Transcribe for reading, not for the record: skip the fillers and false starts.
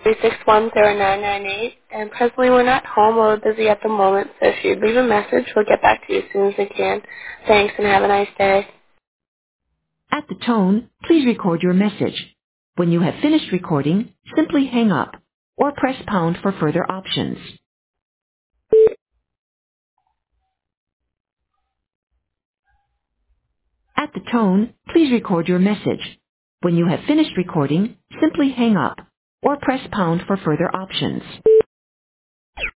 3610998. And presently we're not home or we're busy at the moment, so if you'd leave a message, we'll get back to you as soon as we can. Thanks and have a nice day. At the tone, please record your message. When you have finished recording, simply hang up or press pound for further options. At the tone, please record your message. When you have finished recording, simply hang up or press pound for further options.